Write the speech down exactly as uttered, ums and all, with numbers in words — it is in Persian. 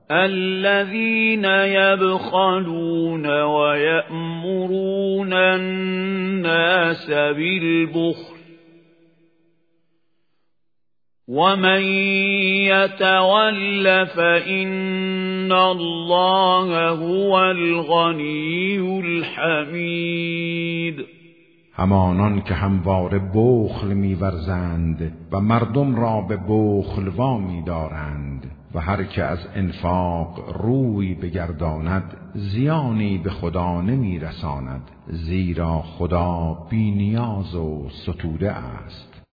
الذين يبخلون ويأمرون الناس بالبخل ومن يتول فإن الله هو الغني الحمید. همانان که همواره بخل می‌ورزند و مردم را به بخل وامی دارند و هر که از انفاق روی بگرداند زیانی به خدا نمی‌رساند، زیرا خدا بی نیاز و ستوده است.